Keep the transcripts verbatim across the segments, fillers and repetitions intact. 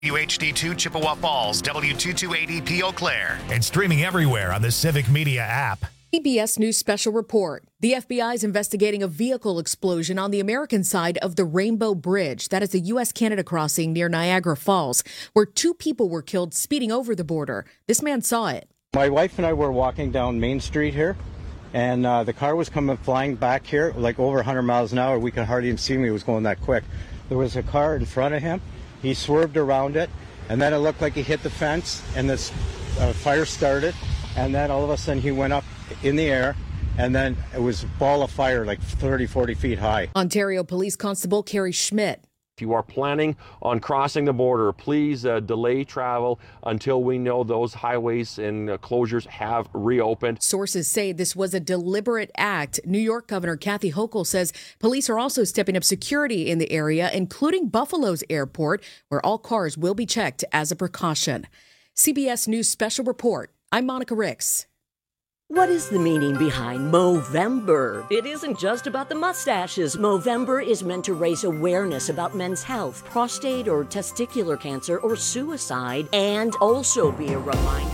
W H D two Chippewa Falls, W two two eight zero P Eau Claire, and streaming everywhere on the Civic Media app. C B S News Special Report. The F B I is investigating a vehicle explosion on the American side of the Rainbow Bridge. That is a U S Canada crossing near Niagara Falls, where two people were killed speeding over the border. This man saw it. My wife and I were walking down Main Street here, and uh, the car was coming flying back here, like over one hundred miles an hour. We could hardly even see me. It was going that quick. There was a car in front of him. He swerved around it, and then it looked like he hit the fence, and this uh, fire started, and then all of a sudden he went up in the air, and then it was a ball of fire like thirty, forty feet high. Ontario Police Constable Carrie Schmidt. If you are planning on crossing the border, please uh, delay travel until we know those highways and uh, closures have reopened. Sources say this was a deliberate act. New York Governor Kathy Hochul says police are also stepping up security in the area, including Buffalo's airport, where all cars will be checked as a precaution. C B S News Special Report. I'm Monica Ricks. What is the meaning behind Movember? It isn't just about the mustaches. Movember is meant to raise awareness about men's health, prostate or testicular cancer, or suicide, and also be a reminder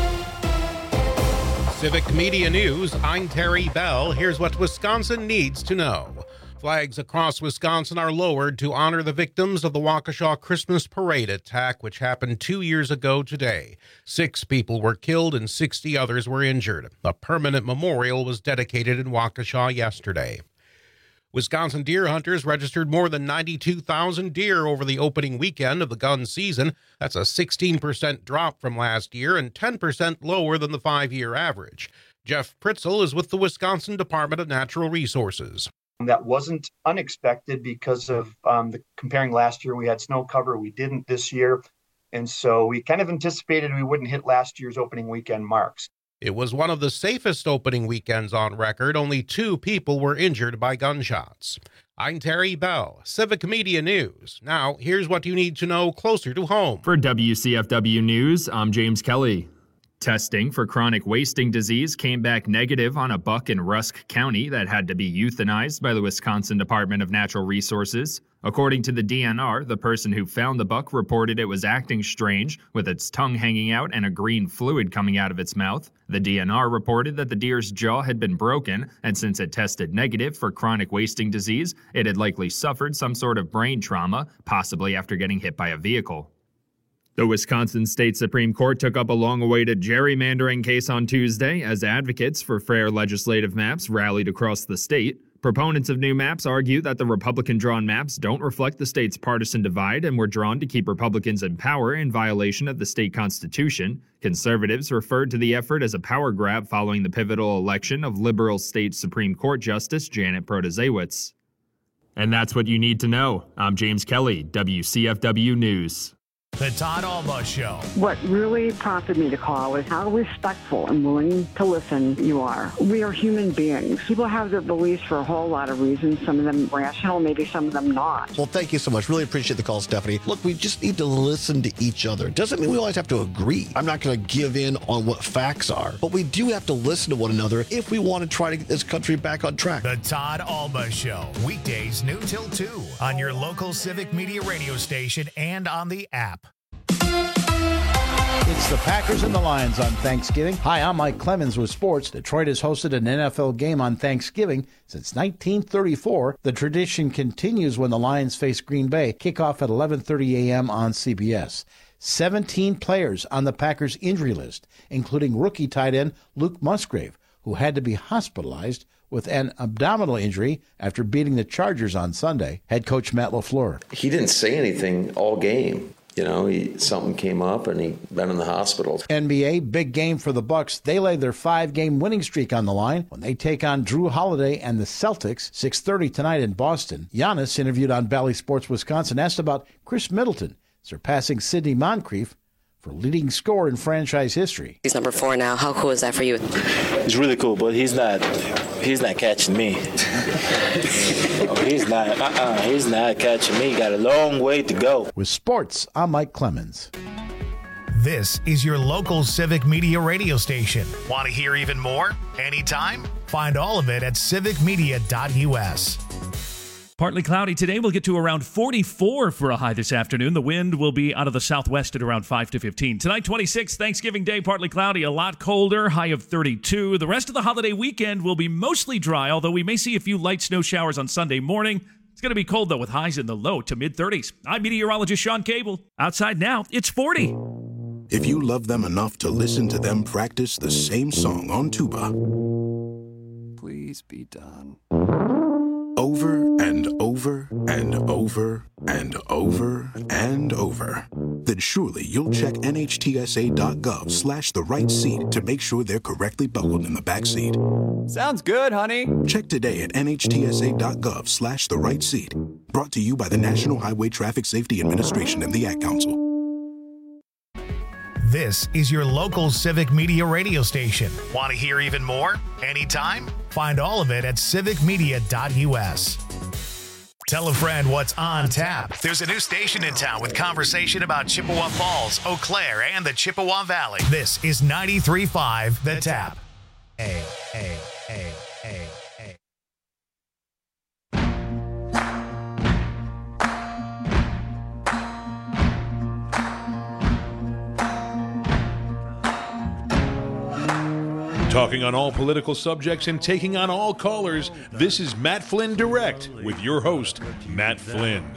to... Civic Media News, I'm Terry Bell. Here's what Wisconsin needs to know. Flags across Wisconsin are lowered to honor the victims of the Waukesha Christmas Parade attack, which happened two years ago today. Six people were killed and sixty others were injured. A permanent memorial was dedicated in Waukesha yesterday. Wisconsin deer hunters registered more than ninety-two thousand deer over the opening weekend of the gun season. That's a sixteen percent drop from last year and ten percent lower than the five-year average. Jeff Pritzel is with the Wisconsin Department of Natural Resources. That wasn't unexpected because of um, the comparing last year. We had snow cover. We didn't this year. And so we kind of anticipated we wouldn't hit last year's opening weekend marks. It was one of the safest opening weekends on record. Only two people were injured by gunshots. I'm Terry Bell, Civic Media News. Now, here's what you need to know closer to home. For W C F W News, I'm James Kelly. Testing for chronic wasting disease came back negative on a buck in Rusk County that had to be euthanized by the Wisconsin Department of Natural Resources. According to the D N R, the person who found the buck reported it was acting strange, with its tongue hanging out and a green fluid coming out of its mouth. The D N R reported that the deer's jaw had been broken, and since it tested negative for chronic wasting disease, it had likely suffered some sort of brain trauma, possibly after getting hit by a vehicle. The Wisconsin State Supreme Court took up a long-awaited gerrymandering case on Tuesday as advocates for fair legislative maps rallied across the state. Proponents of new maps argue that the Republican-drawn maps don't reflect the state's partisan divide and were drawn to keep Republicans in power in violation of the state constitution. Conservatives referred to the effort as a power grab following the pivotal election of liberal state Supreme Court Justice Janet Protasiewicz. And that's what you need to know. I'm James Kelly, W C F W News. The Todd Alba Show. What really prompted me to call is how respectful and willing to listen you are. We are human beings. People have their beliefs for a whole lot of reasons, some of them rational, maybe some of them not. Well, thank you so much. Really appreciate the call, Stephanie. Look, we just need to listen to each other. Doesn't mean we always have to agree. I'm not going to give in on what facts are, but we do have to listen to one another if we want to try to get this country back on track. The Todd Alba Show. Weekdays noon till two on your local Civic Media radio station and on the app. It's the Packers and the Lions on Thanksgiving. Hi, I'm Mike Clemens with sports. Detroit has hosted an N F L game on Thanksgiving since nineteen thirty-four. The tradition continues when the Lions face Green Bay. Kickoff at eleven thirty a.m. on C B S. seventeen players on the Packers injury list, including rookie tight end Luke Musgrave, who had to be hospitalized with an abdominal injury after beating the Chargers on Sunday. Head coach Matt LaFleur. He didn't say anything all game. You know, he, something came up and he been in the hospital. N B A, big game for the Bucks. They lay their five-game winning streak on the line when they take on Drew Holiday and the Celtics, six thirty tonight in Boston. Giannis, interviewed on Bally Sports Wisconsin, asked about Chris Middleton surpassing Sidney Moncrief for leading scorer in franchise history. He's number four now. How cool is that for you? It's really cool, but he's not he's not catching me. he's not uh-uh, he's not catching me. Got a long way to go. With sports, I'm Mike Clemens. This is your local Civic Media radio station. Want to hear even more? Anytime? Find all of it at civic media dot u s. Partly cloudy today. We'll get to around forty-four for a high this afternoon. The wind will be out of the southwest at around five to fifteen. Tonight, twenty-six, Thanksgiving Day, partly cloudy, a lot colder, high of thirty-two. The rest of the holiday weekend will be mostly dry, although we may see a few light snow showers on Sunday morning. It's going to be cold, though, with highs in the low to mid-thirties. I'm meteorologist Sean Cable. Outside now, it's forty. If you love them enough to listen to them practice the same song on tuba, please be done. Over and over and over and over and over, then surely you'll check nhtsa.gov slash the right seat to make sure they're correctly buckled in the back seat. Sounds good, honey. Check today at nhtsa.gov slash the right seat. Brought to you by the National Highway Traffic Safety Administration and the Ad Council. This is your local Civic Media radio station. Want to hear even more? Anytime? Find all of it at civic media dot u s. Tell a friend what's on tap. There's a new station in town with conversation about Chippewa Falls, Eau Claire, and the Chippewa Valley. This is ninety-three point five The Tap. Hey, hey, hey, hey, hey. Talking on all political subjects and taking on all callers, this is Matt Flynn Direct with your host, Matt Flynn.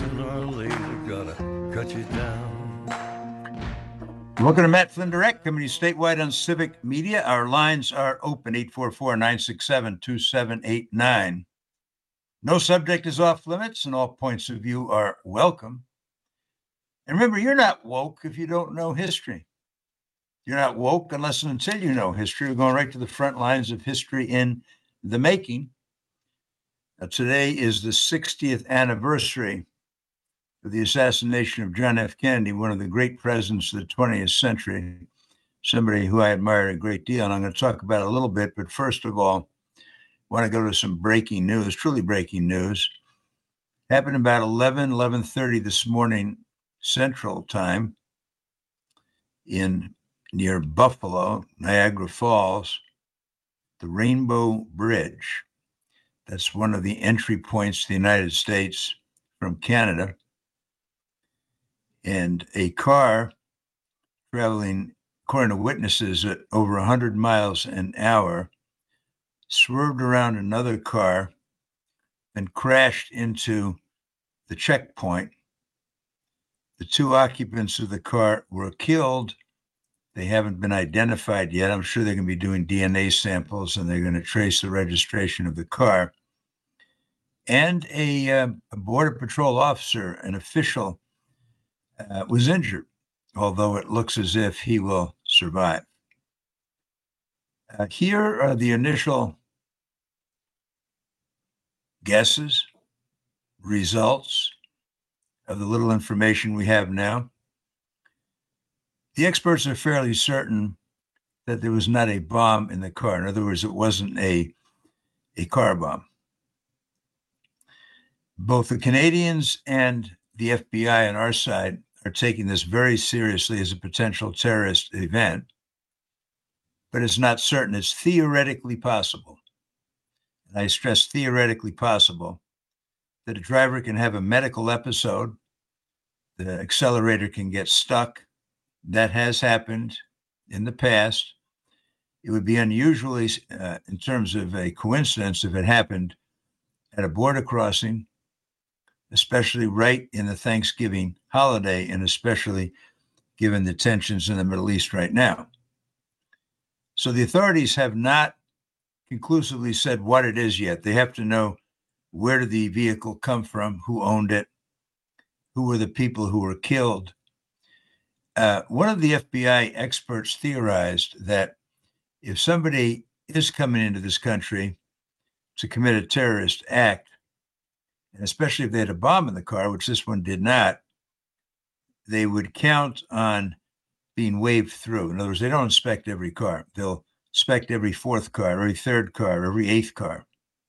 Welcome to Matt Flynn Direct, coming to you statewide on Civic Media. Our lines are open, eight four four, nine six seven, two seven eight nine. No subject is off limits, and all points of view are welcome. And remember, you're not woke if you don't know history. You're not woke unless and until you know history. We're going right to the front lines of history in the making. Now, today is the sixtieth anniversary of the assassination of John F. Kennedy, one of the great presidents of the twentieth century, somebody who I admire a great deal. And I'm going to talk about it a little bit. But first of all, I want to go to some breaking news, truly breaking news. Happened about eleven, eleven thirty this morning, Central Time, in near Buffalo, Niagara Falls, the Rainbow Bridge. That's one of the entry points to the United States from Canada. And a car traveling, according to witnesses, at over one hundred miles an hour, swerved around another car and crashed into the checkpoint. The two occupants of the car were killed. They haven't been identified yet. I'm sure they're going to be doing D N A samples, and they're going to trace the registration of the car. And a, uh, a Border Patrol officer, an official, uh, was injured, although it looks as if he will survive. Uh, here are the initial guesses, results of the little information we have now. The experts are fairly certain that there was not a bomb in the car. In other words, it wasn't a, a car bomb. Both the Canadians and the F B I on our side are taking this very seriously as a potential terrorist event, but it's not certain. It's theoretically possible, and I stress theoretically possible, that a driver can have a medical episode, the accelerator can get stuck. That has happened in the past. It would be unusually, uh, in terms of a coincidence, if it happened at a border crossing, especially right in the Thanksgiving holiday, and especially given the tensions in the Middle East right now. So the authorities have not conclusively said what it is yet. They have to know, where did the vehicle come from, who owned it, who were the people who were killed. Uh, one of the F B I experts theorized that if somebody is coming into this country to commit a terrorist act, and especially if they had a bomb in the car, which this one did not, they would count on being waved through. In other words, they don't inspect every car. They'll inspect every fourth car, every third car, every eighth car.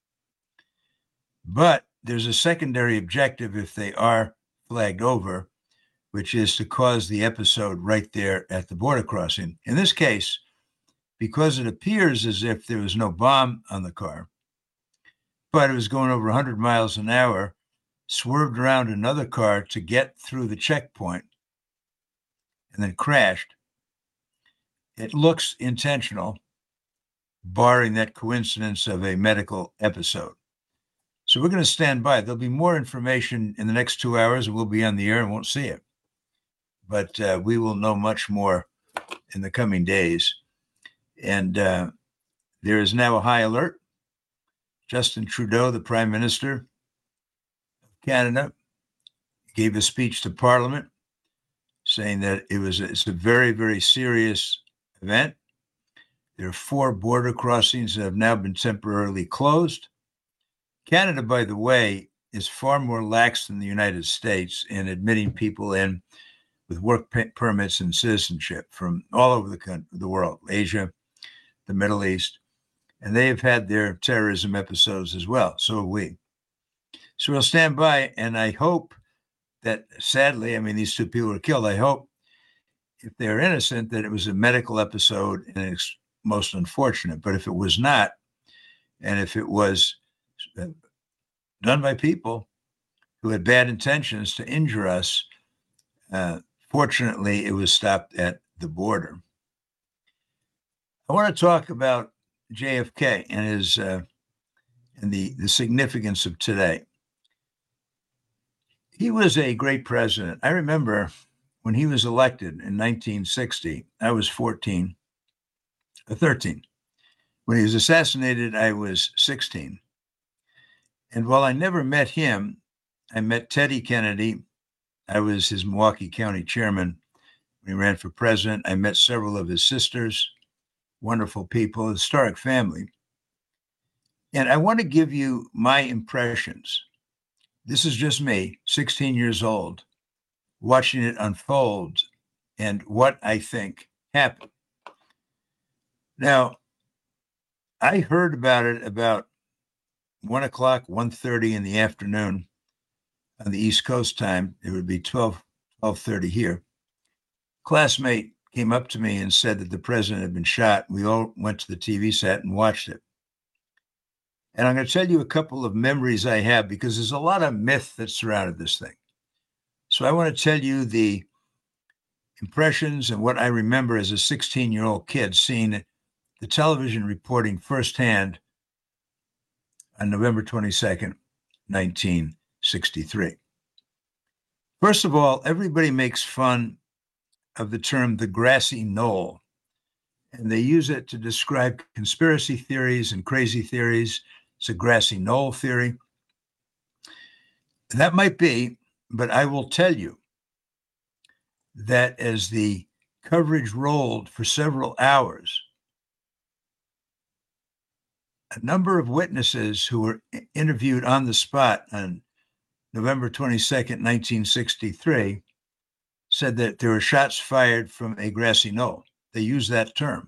But there's a secondary objective if they are flagged over, which is to cause the episode right there at the border crossing. In this case, because it appears as if there was no bomb on the car, but it was going over one hundred miles an hour, swerved around another car to get through the checkpoint, and then crashed. It looks intentional, barring that coincidence of a medical episode. So we're going to stand by. There'll be more information in the next two hours, and we'll be on the air and won't see it. But uh, we will know much more in the coming days. And uh, there is now a high alert. Justin Trudeau, the Prime Minister of Canada, gave a speech to Parliament saying that it was it's a very, very serious event. There are four border crossings that have now been temporarily closed. Canada, by the way, is far more lax than the United States in admitting people in with work permits and citizenship from all over the country, the world, Asia, the Middle East, and they have had their terrorism episodes as well. So have we. So we'll stand by, and I hope that, sadly, I mean, these two people were killed. I hope, if they're innocent, that it was a medical episode and it's most unfortunate. But if it was not, and if it was done by people who had bad intentions to injure us, uh, fortunately, it was stopped at the border. I want to talk about J F K and his uh, and the, the significance of today. He was a great president. I remember when he was elected in nineteen sixty, I was fourteen, or thirteen. When he was assassinated, I was sixteen. And while I never met him, I met Teddy Kennedy. I was his Milwaukee County chairman when he ran for president. I met several of his sisters, wonderful people, historic family. And I want to give you my impressions. This is just me, sixteen years old, watching it unfold and what I think happened. Now, I heard about it about one o'clock, one thirty in the afternoon on the East Coast time. It would be twelve, twelve thirty here. Classmate came up to me and said that the president had been shot. We all went to the T V set and watched it. And I'm going to tell you a couple of memories I have, because there's a lot of myth that surrounded this thing. So I want to tell you the impressions and what I remember as a sixteen-year-old kid seeing the television reporting firsthand on November twenty-second, nineteen sixty-three. First of all, everybody makes fun of the term the grassy knoll, and they use it to describe conspiracy theories and crazy theories. It's a grassy knoll theory. That might be, but I will tell you that as the coverage rolled for several hours, a number of witnesses who were interviewed on the spot on November twenty-second, nineteen sixty-three, said that there were shots fired from a grassy knoll. They used that term.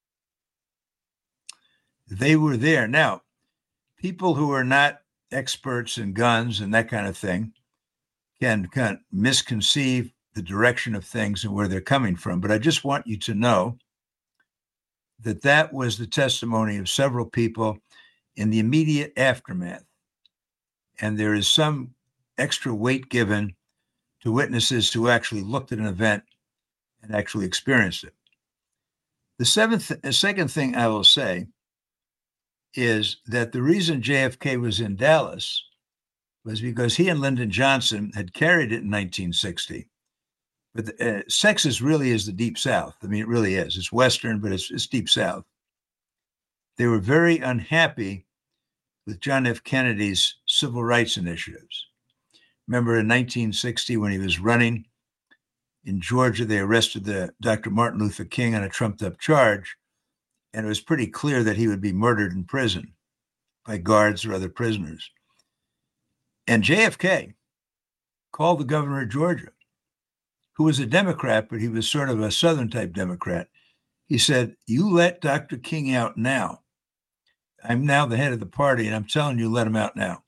They were there. Now, people who are not experts in guns and that kind of thing can kind of misconceive the direction of things and where they're coming from. But I just want you to know that that was the testimony of several people in the immediate aftermath. And there is some extra weight given to witnesses who actually looked at an event and actually experienced it. The seventh, the second thing I will say is that the reason J F K was in Dallas was because he and Lyndon Johnson had carried it in nineteen sixty. But the, uh, Texas really is the Deep South. I mean, it really is. It's Western, but it's, it's Deep South. They were very unhappy with John F. Kennedy's civil rights initiatives. Remember in nineteen sixty, when he was running in Georgia, they arrested the Doctor Martin Luther King on a trumped-up charge, and it was pretty clear that he would be murdered in prison by guards or other prisoners. And J F K called the governor of Georgia, who was a Democrat, but he was sort of a Southern-type Democrat. He said, "You let Doctor King out now. I'm now the head of the party, and I'm telling you, let him out now."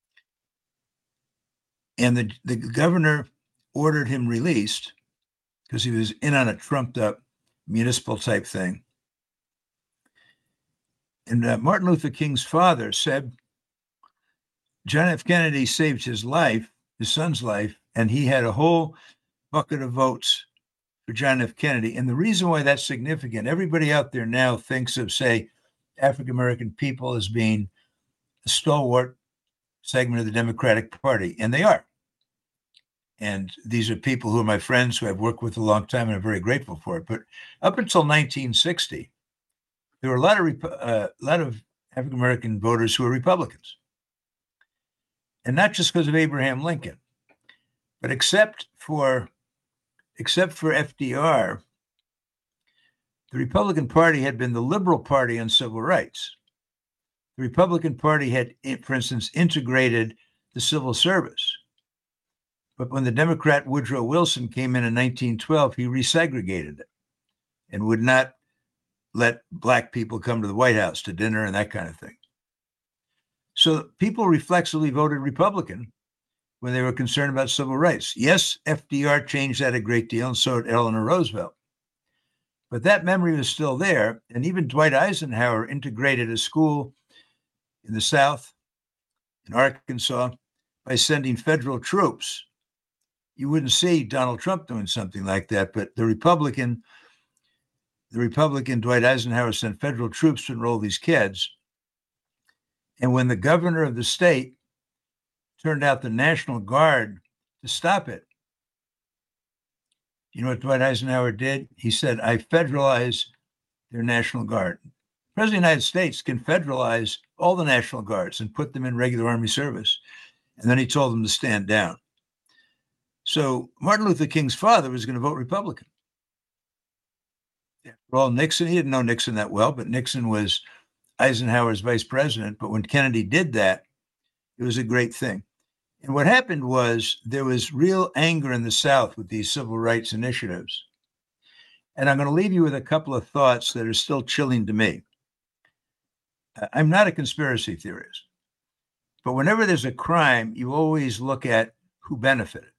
And the, the governor ordered him released because he was in on a trumped-up municipal-type thing. And uh, Martin Luther King's father said John F. Kennedy saved his life, his son's life, and he had a whole bucket of votes for John F. Kennedy. And the reason why that's significant, everybody out there now thinks of, say, African-American people as being a stalwart segment of the Democratic Party, and they are. And these are people who are my friends who I've worked with a long time and I'm very grateful for it. But up until nineteen sixty, there were a lot of uh, a lot of African-American voters who were Republicans. And not just because of Abraham Lincoln, but except for except for F D R, the Republican Party had been the liberal party on civil rights. The Republican Party had, for instance, integrated the civil service. But when the Democrat Woodrow Wilson came in in nineteen twelve, he resegregated it and would not let black people come to the White House to dinner and that kind of thing. So people reflexively voted Republican when they were concerned about civil rights. Yes, F D R changed that a great deal, and so did Eleanor Roosevelt. But that memory was still there, and even Dwight Eisenhower integrated a school in the South, in Arkansas, by sending federal troops. You wouldn't see Donald Trump doing something like that, but the Republican, the Republican Dwight Eisenhower sent federal troops to enroll these kids. And when the governor of the state turned out the National Guard to stop it, you know what Dwight Eisenhower did? He said, I federalize their National Guard. The President of the United States can federalize all the National Guards and put them in regular Army service. And then he told them to stand down. So Martin Luther King's father was going to vote Republican. After all, Nixon, he didn't know Nixon that well, but Nixon was Eisenhower's vice president. But when Kennedy did that, it was a great thing. And what happened was there was real anger in the South with these civil rights initiatives. And I'm going to leave you with a couple of thoughts that are still chilling to me. I'm not a conspiracy theorist, but whenever there's a crime, you always look at who benefited.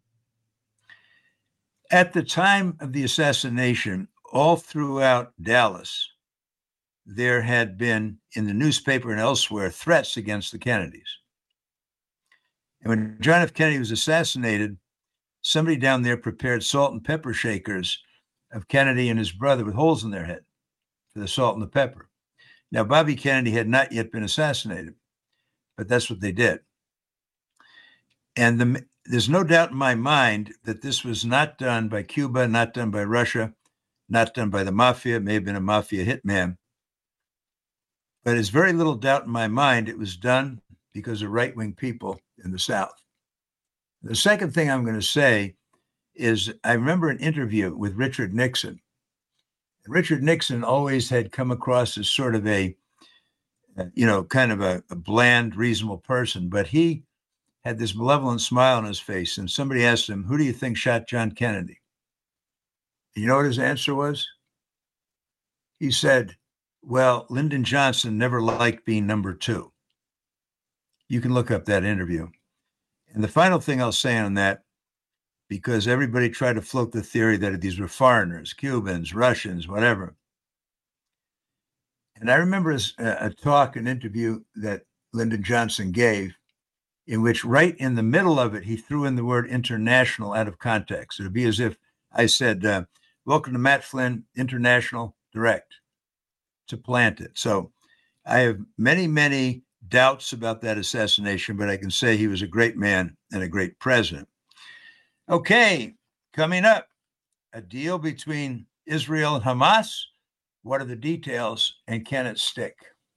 At the time of the assassination, all throughout Dallas, there had been, in the newspaper and elsewhere, threats against the Kennedys. And when John F. Kennedy was assassinated, somebody down there prepared salt and pepper shakers of Kennedy and his brother with holes in their head for the salt and the pepper. Now, Bobby Kennedy had not yet been assassinated, but that's what they did. And the, there's no doubt in my mind that this was not done by Cuba, not done by Russia, not done by the mafia. It may have been a mafia hitman. But there's very little doubt in my mind it was done because of right-wing people in the South. The second thing I'm going to say is I remember an interview with Richard Nixon. Richard Nixon always had come across as sort of a, you know, kind of a, a bland, reasonable person, but he had this malevolent smile on his face, and somebody asked him, who do you think shot John Kennedy? And you know what his answer was? He said, well, Lyndon Johnson never liked being number two. You can look up that interview. And the final thing I'll say on that, because everybody tried to float the theory that these were foreigners, Cubans, Russians, whatever. And I remember a, a talk, an interview that Lyndon Johnson gave, in which right in the middle of it, he threw in the word international out of context. It would be as if I said, uh, welcome to Matt Flynn, International Direct, to plant it. So I have many, many doubts about that assassination, but I can say he was a great man and a great president. Okay, coming up, a deal between Israel and Hamas. What are the details, and can it stick?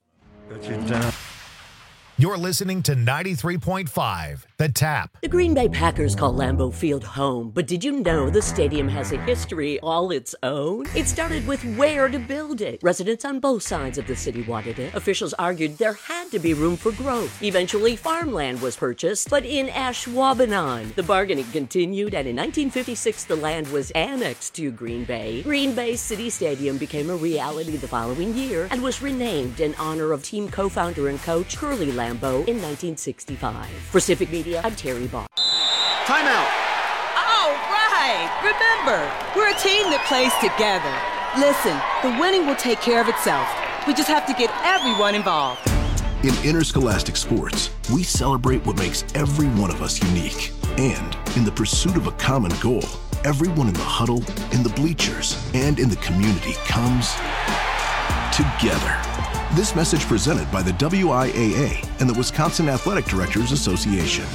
You're listening to ninety-three point five, The Tap. The Green Bay Packers call Lambeau Field home, but did you know the stadium has a history all its own? It started with where to build it. Residents on both sides of the city wanted it. Officials argued there had to be room for growth. Eventually, farmland was purchased, but in Ashwaubenon. The bargaining continued, and in nineteen fifty-six, the land was annexed to Green Bay. Green Bay City Stadium became a reality the following year and was renamed in honor of team co-founder and coach Curly Lambeau in nineteen sixty-five. For Civic Media, I'm Terry Ball. Timeout. All right. Remember, we're a team that plays together. Listen, the winning will take care of itself. We just have to get everyone involved. In Interscholastic Sports, we celebrate what makes every one of us unique. And in the pursuit of a common goal, everyone in the huddle, in the bleachers, and in the community comes together. This message presented by the W I A A and the Wisconsin Athletic Directors Association.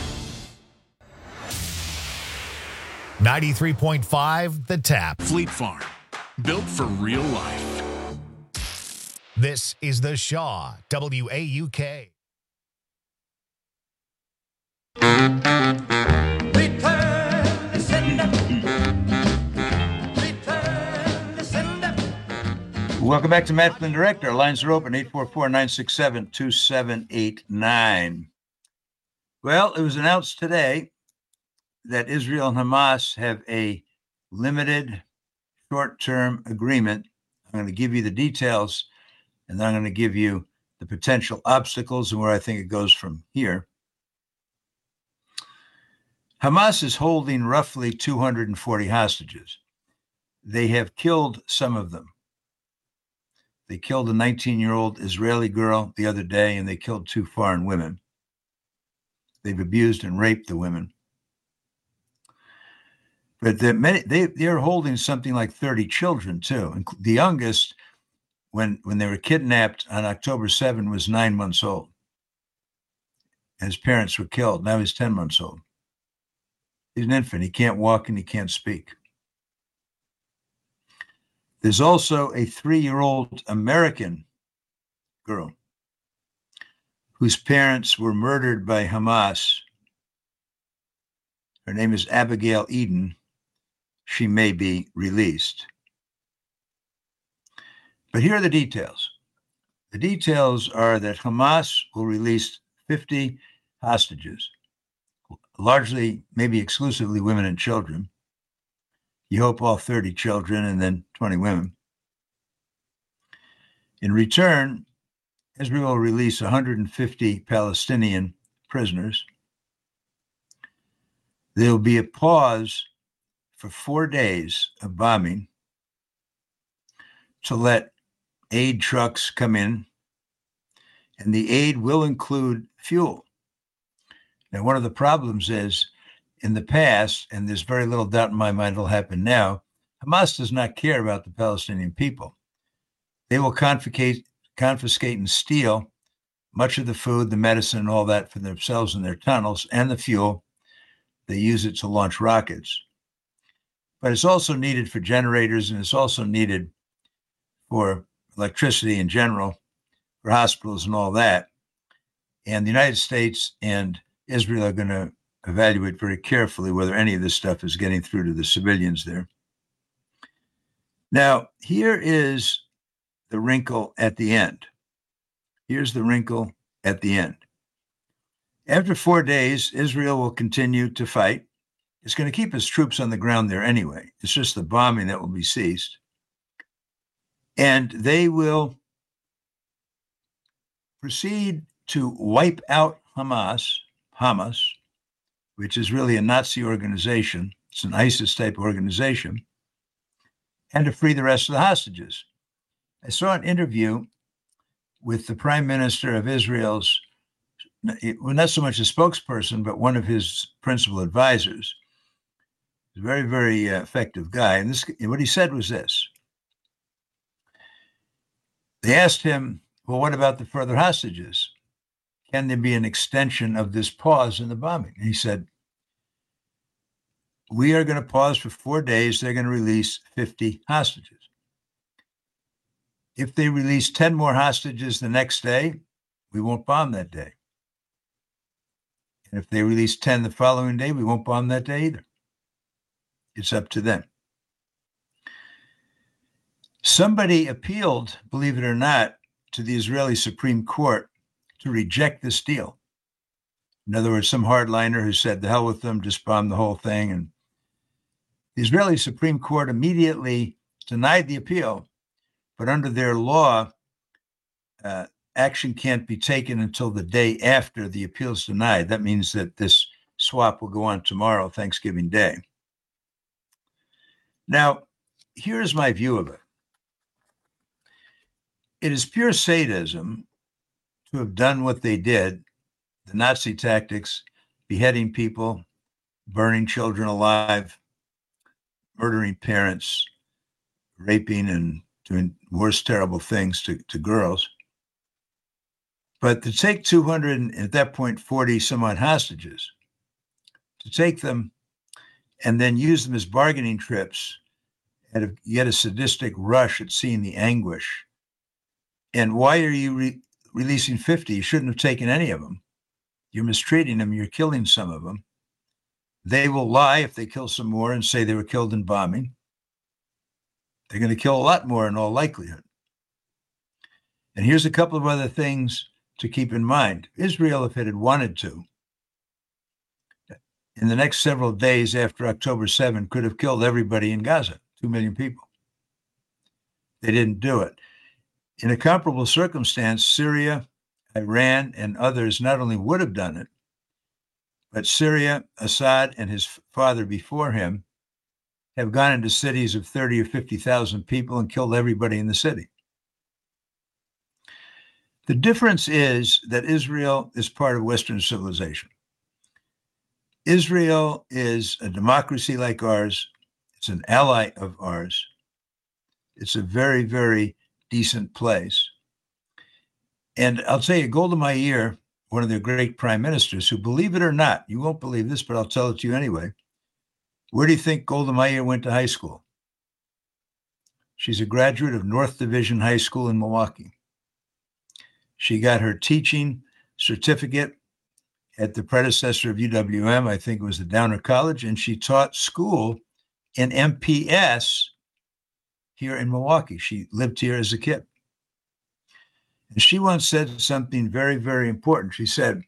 ninety-three point five The Tap. Fleet Farm, built for real life. This is the Shaw W A U K. Return the sender. Return the sender. Welcome back to Matt Flynn Direct. Our lines are open, eight four four, nine six seven, two seven eight nine. Well, it was announced today that Israel and Hamas have a limited short-term agreement. I'm going to give you the details, and then I'm going to give you the potential obstacles and where I think it goes from here. Hamas is holding roughly two hundred forty hostages. They have killed some of them. They killed a nineteen-year-old Israeli girl the other day, and they killed two foreign women. They've abused and raped the women. But many, they, they're holding something like thirty children, too. The youngest, when, when they were kidnapped on October seventh, was nine months old. And his parents were killed. Now he's ten months old. He's an infant. He can't walk and he can't speak. There's also a three-year-old American girl whose parents were murdered by Hamas. Her name is Abigail Eden. She may be released. But here are the details. The details are that Hamas will release fifty hostages, largely, maybe exclusively women and children. You hope all thirty children and then twenty women. In return, Israel will release one hundred fifty Palestinian prisoners. There will be a pause for four days of bombing to let aid trucks come in, and the aid will include fuel. Now, one of the problems is, in the past, and there's very little doubt in my mind it'll happen now, Hamas does not care about the Palestinian people. They will confiscate, confiscate and steal much of the food, the medicine, and all that for themselves in their tunnels, and the fuel. They use it to launch rockets. But it's also needed for generators, and it's also needed for electricity in general, for hospitals and all that. And the United States and Israel are going to evaluate very carefully whether any of this stuff is getting through to the civilians there. Now, here is the wrinkle at the end. Here's the wrinkle at the end. After four days, Israel will continue to fight. It's going to keep its troops on the ground there anyway. It's just the bombing that will be ceased. And they will proceed to wipe out Hamas, Hamas, which is really a Nazi organization. It's an ISIS-type organization, and to free the rest of the hostages. I saw an interview with the prime minister of Israel's, well, not so much a spokesperson, but one of his principal advisors. He's a very, very uh, effective guy. And this, what he said was this. They asked him, well, what about the further hostages? Can there be an extension of this pause in the bombing? And he said, we are going to pause for four days. They're going to release fifty hostages. If they release ten more hostages the next day, we won't bomb that day. And if they release ten the following day, we won't bomb that day either. It's up to them. Somebody appealed, believe it or not, to the Israeli Supreme Court to reject this deal. In other words, some hardliner who said, the hell with them, just bomb the whole thing. And the Israeli Supreme Court immediately denied the appeal, but under their law, uh, action can't be taken until the day after the appeal is denied. That means that this swap will go on tomorrow, Thanksgiving Day. Now, here's my view of it. It is pure sadism to have done what they did, the Nazi tactics, beheading people, burning children alive, murdering parents, raping and doing worse terrible things to, to girls. But to take two hundred, at that point, forty some odd hostages, to take them and then use them as bargaining trips, and you get a sadistic rush at seeing the anguish. And why are you re- releasing fifty? You shouldn't have taken any of them. You're mistreating them. You're killing some of them. They will lie if they kill some more and say they were killed in bombing. They're going to kill a lot more in all likelihood. And here's a couple of other things to keep in mind. Israel, if it had wanted to, in the next several days after October seventh, could have killed everybody in Gaza, two million people. They didn't do it. In a comparable circumstance, Syria, Iran, and others not only would have done it, but Syria, Assad, and his father before him have gone into cities of thirty or fifty thousand people and killed everybody in the city. The difference is that Israel is part of Western civilization. Israel is a democracy like ours. It's an ally of ours. It's a very, very decent place. And I'll tell you, Golda Meir, one of their great prime ministers, who, believe it or not, you won't believe this, but I'll tell it to you anyway. Where do you think Golda Meir went to high school? She's a graduate of North Division High School in Milwaukee. She got her teaching certificate at the predecessor of U W M, I think it was the Downer College, and she taught school in M P S here in Milwaukee. She lived here as a kid. And she once said something very, very important. She said,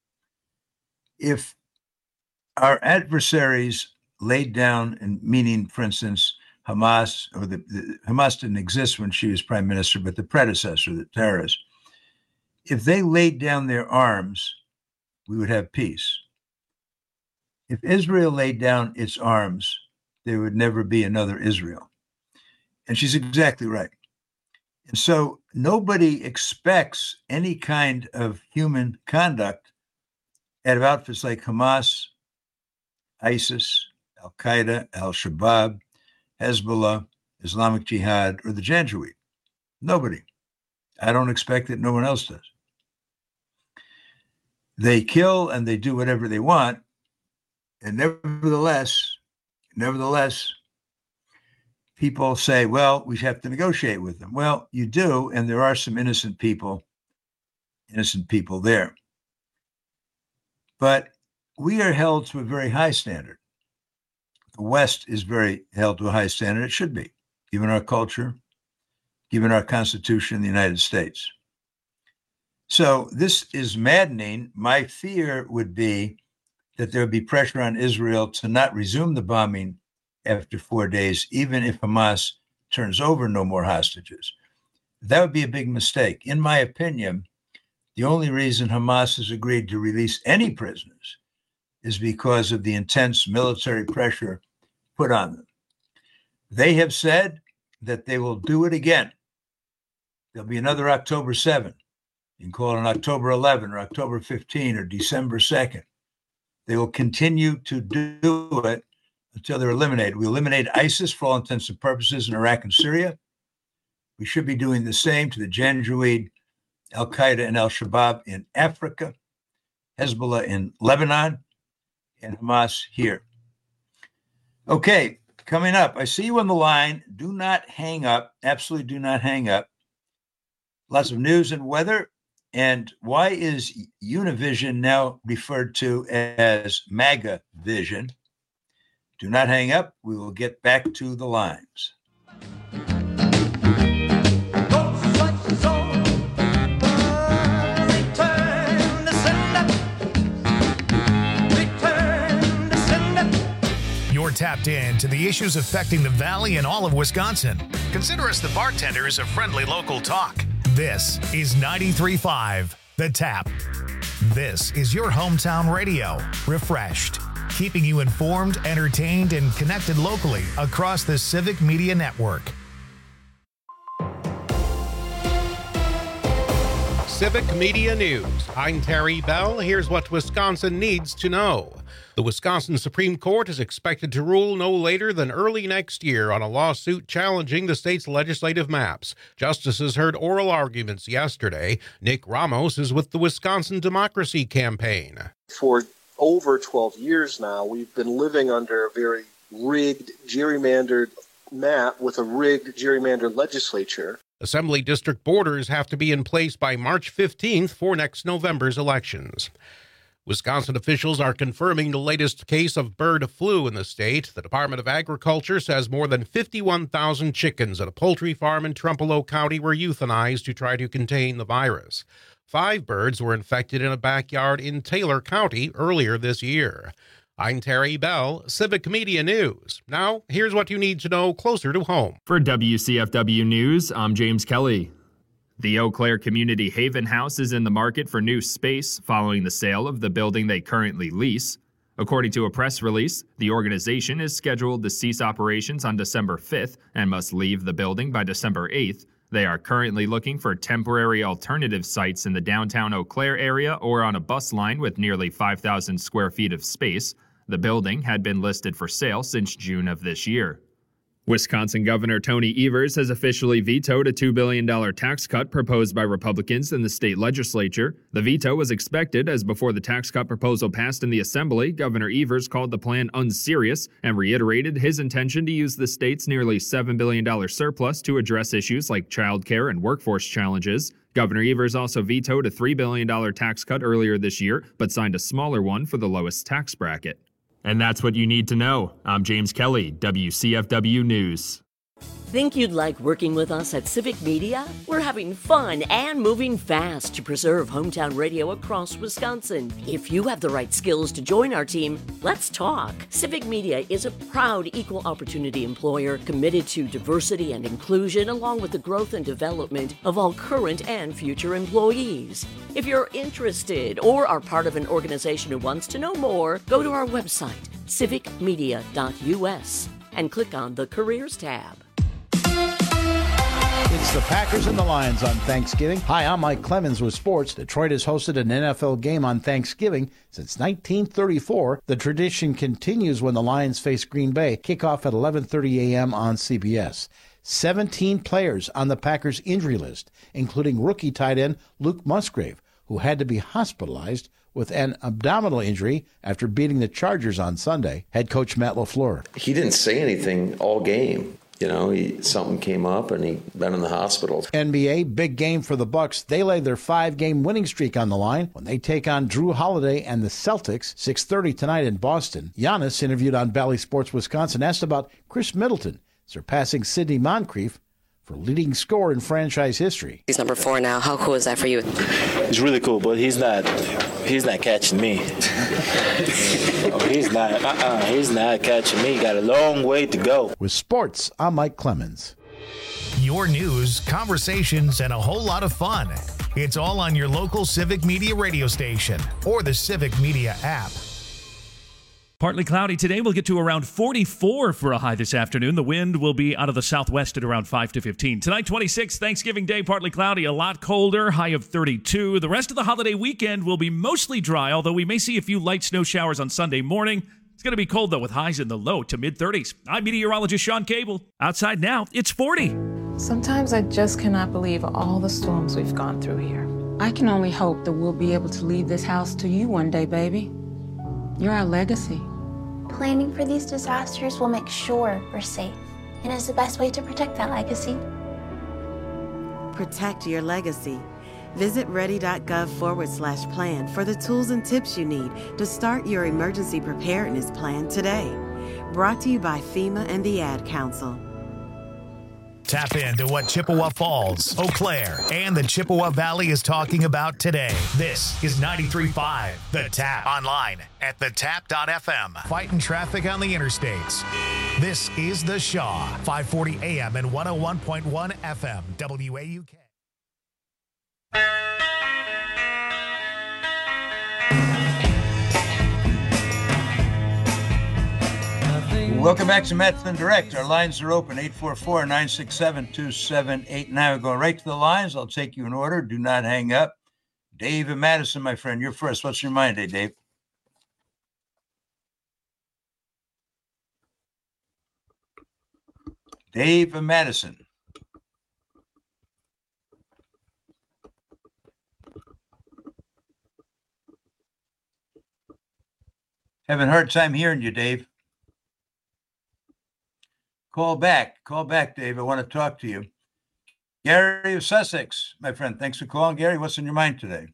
if our adversaries laid down, and meaning, for instance, Hamas, or the, the Hamas didn't exist when she was prime minister, but the predecessor, the terrorists, if they laid down their arms, we would have peace. If Israel laid down its arms, there would never be another Israel. And she's exactly right. And so nobody expects any kind of human conduct out of outfits like Hamas, ISIS, Al-Qaeda, Al-Shabaab, Hezbollah, Islamic Jihad, or the Janjaweed. Nobody. I don't expect it. No one else does. They kill and they do whatever they want. And nevertheless, nevertheless, people say, well, we have to negotiate with them. Well, you do, and there are some innocent people, innocent people there. But we are held to a very high standard. The West is very held to a high standard. It should be, given our culture, given our Constitution in the United States. So this is maddening. My fear would be that there would be pressure on Israel to not resume the bombing after four days, even if Hamas turns over no more hostages. That would be a big mistake. In my opinion, the only reason Hamas has agreed to release any prisoners is because of the intense military pressure put on them. They have said that they will do it again. There'll be another October seventh. You can call it an October eleventh or October fifteenth or December second. They will continue to do it until they're eliminated. We eliminate ISIS for all intents and purposes in Iraq and Syria. We should be doing the same to the Janjaweed, Al-Qaeda, and Al-Shabaab in Africa, Hezbollah in Lebanon, and Hamas here. Okay, coming up, I see you on the line. Do not hang up. Absolutely do not hang up. Lots of news and weather. And why is Univision now referred to as MAGA Vision? Do not hang up. We will get back to the lines. You're tapped in to the issues affecting the Valley and all of Wisconsin. Consider us the bartenders of friendly local talk. This is ninety-three point five, The Tap. This is your hometown radio, refreshed, keeping you informed, entertained, and connected locally across the Civic Media Network. Civic Media News. I'm Terry Bell. Here's what Wisconsin needs to know. The Wisconsin Supreme Court is expected to rule no later than early next year on a lawsuit challenging the state's legislative maps. Justices heard oral arguments yesterday. Nick Ramos is with the Wisconsin Democracy Campaign. For over twelve years now, we've been living under a very rigged, gerrymandered map with a rigged, gerrymandered legislature. Assembly district borders have to be in place by March fifteenth for next November's elections. Wisconsin officials are confirming the latest case of bird flu in the state. The Department of Agriculture says more than fifty-one thousand chickens at a poultry farm in Trempealeau County were euthanized to try to contain the virus. Five birds were infected in a backyard in Taylor County earlier this year. I'm Terry Bell, Civic Media News. Now, here's what you need to know closer to home. For W C F W News, I'm James Kelly. The Eau Claire Community Haven House is in the market for new space following the sale of the building they currently lease. According to a press release, the organization is scheduled to cease operations on December fifth and must leave the building by December eighth. They are currently looking for temporary alternative sites in the downtown Eau Claire area or on a bus line with nearly five thousand square feet of space. The building had been listed for sale since June of this year. Wisconsin Governor Tony Evers has officially vetoed a two billion dollars tax cut proposed by Republicans in the state legislature. The veto was expected as before the tax cut proposal passed in the Assembly, Governor Evers called the plan unserious and reiterated his intention to use the state's nearly seven billion dollars surplus to address issues like childcare and workforce challenges. Governor Evers also vetoed a three billion dollars tax cut earlier this year, but signed a smaller one for the lowest tax bracket. And that's what you need to know. I'm James Kelly, W C F W News. Think you'd like working with us at Civic Media? We're having fun and moving fast to preserve hometown radio across Wisconsin. If you have the right skills to join our team, let's talk. Civic Media is a proud equal opportunity employer committed to diversity and inclusion along with the growth and development of all current and future employees. If you're interested or are part of an organization who wants to know more, go to our website, civic media dot U S, and click on the Careers tab. It's the Packers and the Lions on Thanksgiving. Hi, I'm Mike Clemens with sports. Detroit has hosted an N F L game on Thanksgiving since nineteen thirty-four. The tradition continues when the Lions face Green Bay. Kickoff at eleven thirty a.m. on C B S. seventeen players on the Packers injury list, including rookie tight end Luke Musgrave, who had to be hospitalized with an abdominal injury after beating the Chargers on Sunday. Head coach Matt LaFleur. He didn't say anything all game. You know, he, something came up and he been in the hospital. N B A, big game for the Bucks. They lay their five-game winning streak on the line when they take on Drew Holiday and the Celtics. six thirty tonight in Boston. Giannis, interviewed on Bally Sports Wisconsin, asked about Chris Middleton surpassing Sidney Moncrief for leading scorer in franchise history. He's number four now. How cool is that for you? It's really cool, but he's not he's not catching me. oh, he's not uh-uh, he's not catching me. He got a long way to go. With sports, I'm Mike Clemens. Your news, conversations, and a whole lot of fun. It's all on your local Civic Media radio station or the Civic Media app. Partly cloudy today. We'll get to around forty-four for a high this afternoon. The wind will be out of the southwest at around five to fifteen. Tonight, twenty-six, Thanksgiving Day, partly cloudy, a lot colder, high of thirty-two. The rest of the holiday weekend will be mostly dry, although we may see a few light snow showers on Sunday morning. It's going to be cold, though, with highs in the low to mid-thirties. I'm meteorologist Sean Cable. Outside now, it's forty. Sometimes I just cannot believe all the storms we've gone through here. I can only hope that we'll be able to leave this house to you one day, baby. You're our legacy. Planning for these disasters will make sure we're safe, and is the best way to protect that legacy. Protect your legacy. Visit ready.gov forward slash plan for the tools and tips you need to start your emergency preparedness plan today. Brought to you by FEMA and the Ad Council. Tap into what Chippewa Falls, Eau Claire, and the Chippewa Valley is talking about today. This is ninety-three point five The Tap. Online at the tap dot f m. Fighting traffic on the interstates. This is The Shaw, five forty a m and one oh one point one F M, W A U K. Welcome back to Matt Flynn Direct. Our lines are open, eight four four, nine six seven, two seven eight nine. We're going right to the lines. I'll take you in order. Do not hang up. Dave and Madison, my friend, you're first. What's your mind today, Dave? Dave and Madison. Having a hard time hearing you, Dave. Call back. Call back, Dave. I want to talk to you. Gary of Sussex, my friend. Thanks for calling, Gary. What's in your mind today?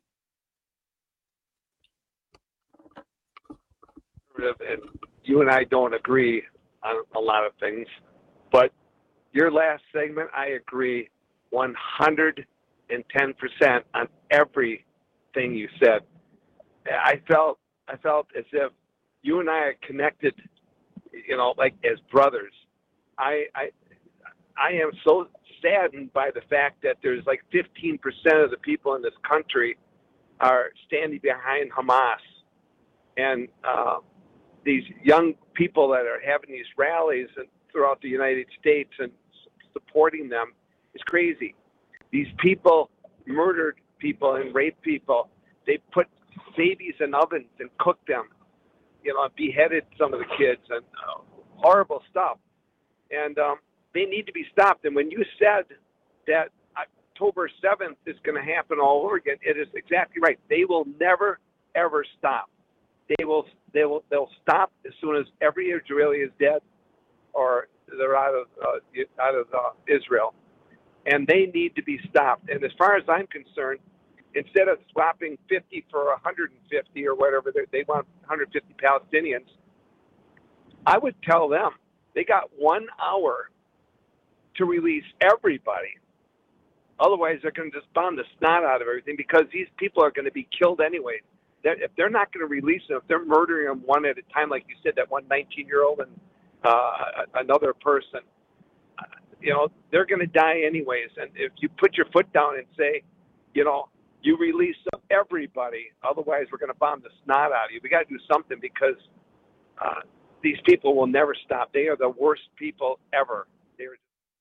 And you and I don't agree on a lot of things, but your last segment, I agree one hundred ten percent on everything you said. I felt, I felt as if you and I are connected, you know, like as brothers. I, I, I am so saddened by the fact that there's like fifteen percent of the people in this country are standing behind Hamas. And uh, these young people that are having these rallies and throughout the United States and supporting them is crazy. These people murdered people and raped people. They put babies in ovens and cooked them, you know, beheaded some of the kids and uh, horrible stuff. And um, they need to be stopped. And when you said that October seventh is going to happen all over again, it is exactly right. They will never, ever stop. They will, they will, they'll stop as soon as every Israeli is dead or they're out of, uh, out of uh, Israel. And they need to be stopped. And as far as I'm concerned, instead of swapping fifty for one hundred fifty or whatever, they want one hundred fifty Palestinians, I would tell them they got one hour to release everybody. Otherwise, they're going to just bomb the snot out of everything because these people are going to be killed anyway. They're, if they're not going to release them, if they're murdering them one at a time, like you said, that one nineteen-year-old and uh, another person, uh, you know, they're going to die anyways. And if you put your foot down and say, you know, you release everybody, otherwise we're going to bomb the snot out of you. We got to do something because uh, these people will never stop. They are the worst people ever. They're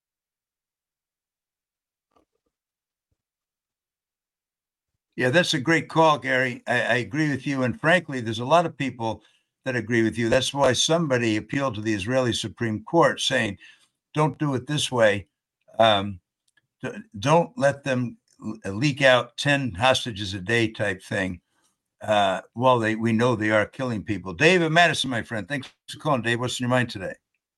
Yeah, that's a great call, Gary. I, I agree with you. And frankly, there's a lot of people that agree with you. That's why somebody appealed to the Israeli Supreme Court saying, don't do it this way. Um, don't let them leak out ten hostages a day type thing. Uh, well, they we know they are killing people. David Madison, my friend, thanks for calling. Dave, what's in your mind today?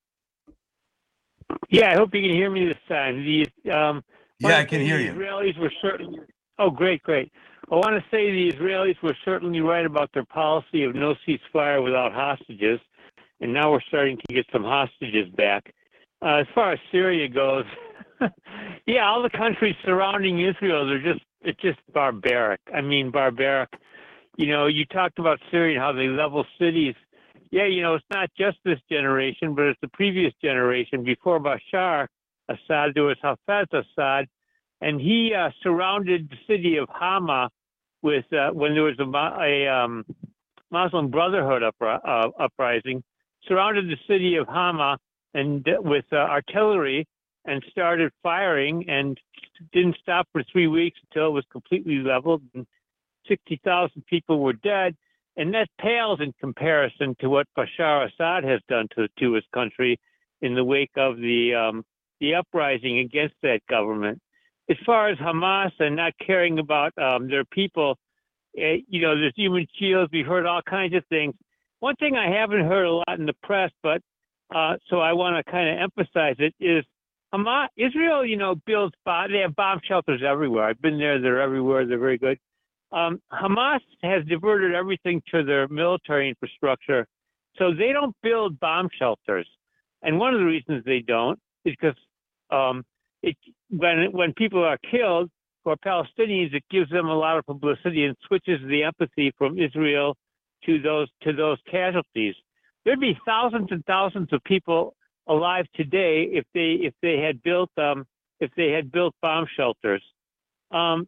Yeah, I hope you can hear me this time. The, um, yeah, I can hear the you. Israelis were certainly. Oh, great, great. I want to say the Israelis were certainly right about their policy of no ceasefire without hostages, and now we're starting to get some hostages back. Uh, as far as Syria goes, yeah, all the countries surrounding Israel, they're just, it's just barbaric. I mean, barbaric. You know, you talked about Syria and how they level cities. Yeah, you know, it's not just this generation, but it's the previous generation. Before Bashar Assad, there was Hafez Assad, and he uh, surrounded the city of Hama with, uh, when there was a, a um, Muslim Brotherhood upri- uh, uprising, surrounded the city of Hama and uh, with uh, artillery and started firing and didn't stop for three weeks until it was completely leveled. And sixty thousand people were dead. And that pales in comparison to what Bashar Assad has done to, to his country in the wake of the um, the uprising against that government. As far as Hamas and not caring about um, their people, uh, you know, there's human shields. We've heard all kinds of things. One thing I haven't heard a lot in the press, but uh, so I want to kind of emphasize it, is Hamas, Israel, you know, builds, bomb, they have bomb shelters everywhere. I've been there. They're everywhere. They're very good. Um, Hamas has diverted everything to their military infrastructure, so they don't build bomb shelters. And one of the reasons they don't is because um, it, when when people are killed, for Palestinians, it gives them a lot of publicity and switches the empathy from Israel to those to those casualties. There'd be thousands and thousands of people alive today if they if they had built um, if they had built bomb shelters. Um,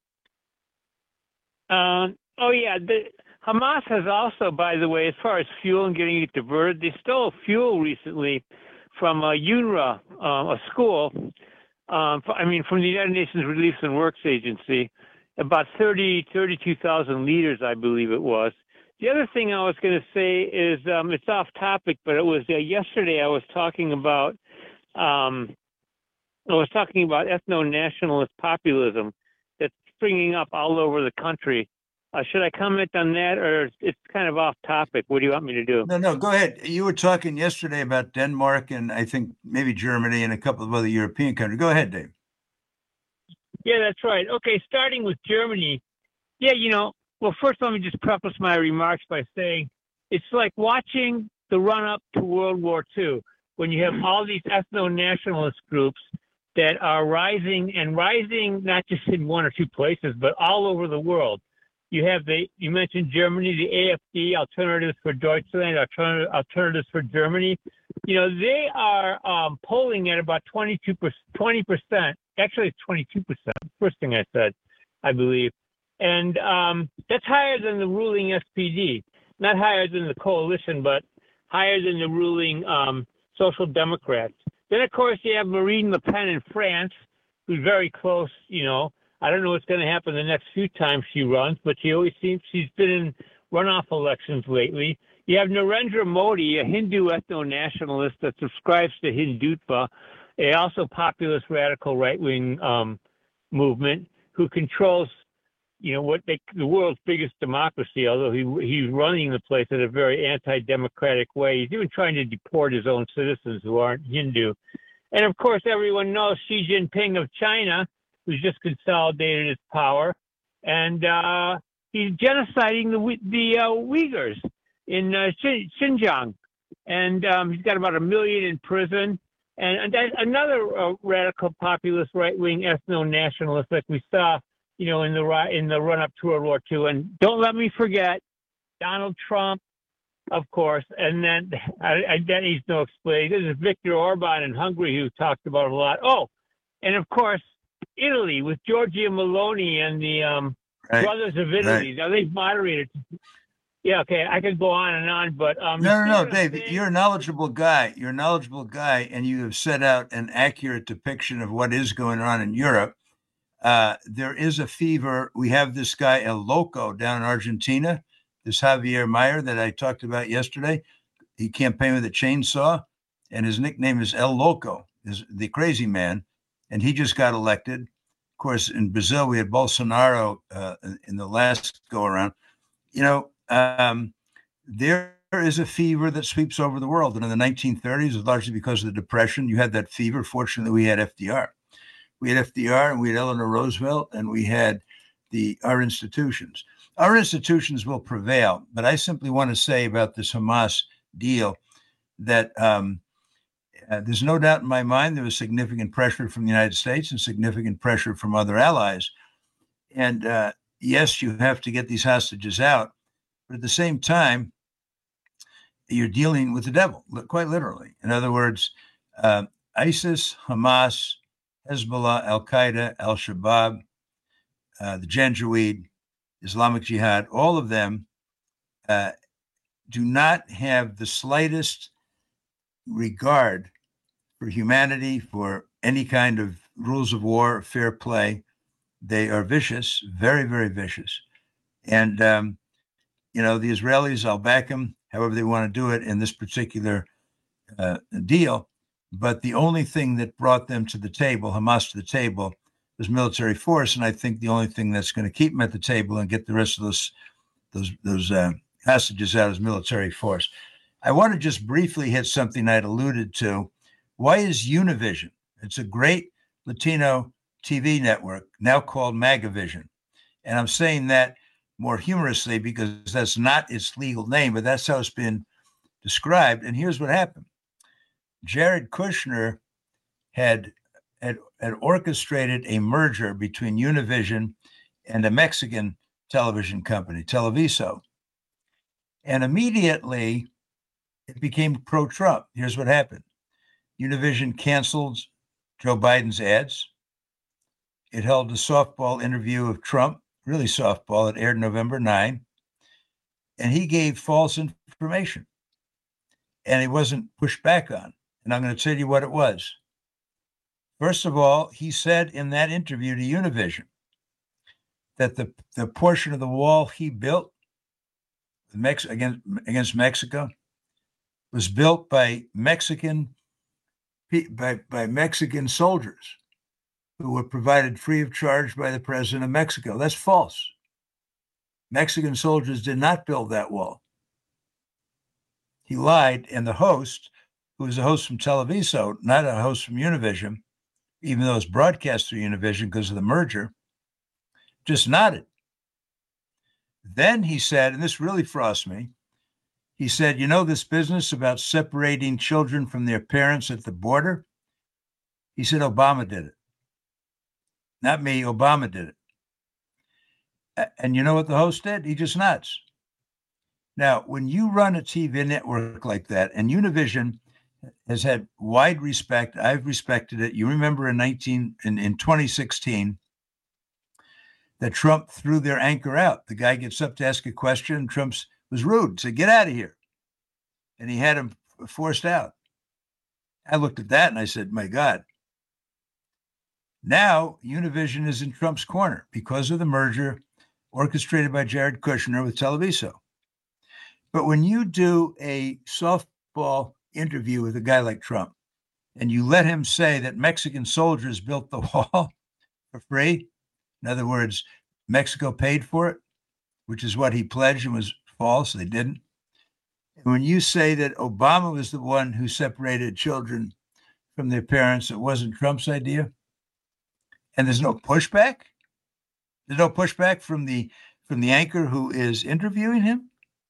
Uh, oh, yeah. The, Hamas has also, by the way, as far as fuel and getting it diverted, they stole fuel recently from uh, UNRWA, uh, a school, um, I mean, from the United Nations Relief and Works Agency. about thirty, thirty-two thousand liters, I believe it was. The other thing I was going to say is um, it's off topic, but it was uh, yesterday I was talking about um, I was talking about ethno-nationalist populism that's springing up all over the country. Uh, should I comment on that, or it's kind of off topic? What do you want me to do? No, no, go ahead. You were talking yesterday about Denmark and I think maybe Germany and a couple of other European countries. Go ahead, Dave. Yeah, that's right. Okay, starting with Germany. Yeah, you know, well, first let me just preface my remarks by saying it's like watching the run-up to World War Two, when you have all these ethno-nationalist groups that are rising and rising not just in one or two places, but all over the world. You have the, you mentioned Germany, the A F D, Alternatives for Deutschland, Altern- Alternatives for Germany. You know, they are um, polling at about twenty-two percent, twenty percent. Actually, it's twenty-two percent. First thing I said, I believe. And um, that's higher than the ruling S P D. Not higher than the coalition, but higher than the ruling um, Social Democrats. Then, of course, you have Marine Le Pen in France, who's very close, you know. I don't know what's going to happen the next few times she runs, but she always seems she's been in runoff elections lately. You have Narendra Modi, a Hindu ethno-nationalist that subscribes to Hindutva, a also populist radical right-wing um, movement who controls, you know, what they, the world's biggest democracy, although he he's running the place in a very anti-democratic way. He's even trying to deport his own citizens who aren't Hindu. And, of course, everyone knows Xi Jinping of China, who's just consolidated his power, and uh, he's genociding the the uh, Uyghurs in uh, Xinjiang, and um, he's got about a million in prison. And, and another uh, radical populist right-wing ethno-nationalist, like we saw, you know, in the in the run-up to World War Two. And don't let me forget Donald Trump, of course, and then I, I, that needs no explaining. This is Viktor Orban in Hungary, who talked about it a lot. Oh, and of course, Italy with Giorgia Meloni and the um, right. Brothers of Italy. Right. Now they've moderated. Yeah, okay, I could go on and on, but um, no, no, no, Dave, saying? You're a knowledgeable guy. You're a knowledgeable guy, and you have set out an accurate depiction of what is going on in Europe. Uh, there is a fever. We have this guy El Loco down in Argentina, this Javier Mayer that I talked about yesterday. He campaigned with a chainsaw, and his nickname is El Loco, is the crazy man. And he just got elected. Of course, in Brazil, we had Bolsonaro uh, in the last go-around. You know, um, there is a fever that sweeps over the world. And in the nineteen thirties, largely because of the Depression, you had that fever. Fortunately, we had F D R. We had F D R, and we had Eleanor Roosevelt, and we had the our institutions. Our institutions will prevail. But I simply want to say about this Hamas deal that um, Uh, there's no doubt in my mind there was significant pressure from the United States and significant pressure from other allies. And uh, yes, you have to get these hostages out. But at the same time, you're dealing with the devil, quite literally. In other words, uh, ISIS, Hamas, Hezbollah, Al-Qaeda, Al-Shabaab, uh, the Janjaweed, Islamic Jihad, all of them uh, do not have the slightest regard for humanity, for any kind of rules of war, fair play. They are vicious, very, very vicious. And, um, you know, the Israelis, I'll back them however they want to do it in this particular uh, deal. But the only thing that brought them to the table, Hamas to the table, was military force. And I think the only thing that's going to keep them at the table and get the rest of those, those, those uh, hostages out is military force. I want to just briefly hit something I'd alluded to. Why is Univision? It's a great Latino T V network now called MagaVision. And I'm saying that more humorously because that's not its legal name, but that's how it's been described. And here's what happened. Jared Kushner had, had, had orchestrated a merger between Univision and a Mexican television company, Televiso. And immediately it became pro-Trump. Here's what happened. Univision canceled Joe Biden's ads. It held a softball interview of Trump, really softball. It aired November ninth. And he gave false information. And it wasn't pushed back on. And I'm going to tell you what it was. First of all, he said in that interview to Univision that the, the portion of the wall he built Mex- against, against Mexico was built by Mexican by, by Mexican soldiers who were provided free of charge by the president of Mexico. That's false. Mexican soldiers did not build that wall. He lied, and the host, who was a host from Televiso, not a host from Univision, even though it's broadcast through Univision because of the merger, just nodded. Then he said, and this really frosts me, he said, you know, this business about separating children from their parents at the border? He said, Obama did it. Not me, Obama did it. And you know what the host did? He just nods. Now, when you run a T V network like that, and Univision has had wide respect, I've respected it. You remember in nineteen in, in twenty sixteen that Trump threw their anchor out. The guy gets up to ask a question, and Trump was rude, said, "Get out of here," and he had him forced out. I looked at that and I said, "My God." Now Univision is in Trump's corner because of the merger orchestrated by Jared Kushner with Televiso. But when you do a softball interview with a guy like Trump and you let him say that Mexican soldiers built the wall for free, in other words, Mexico paid for it, which is what he pledged and was false, they didn't. And when you say that Obama was the one who separated children from their parents, it wasn't Trump's idea, and there's no pushback, there's no pushback from the from the anchor who is interviewing him.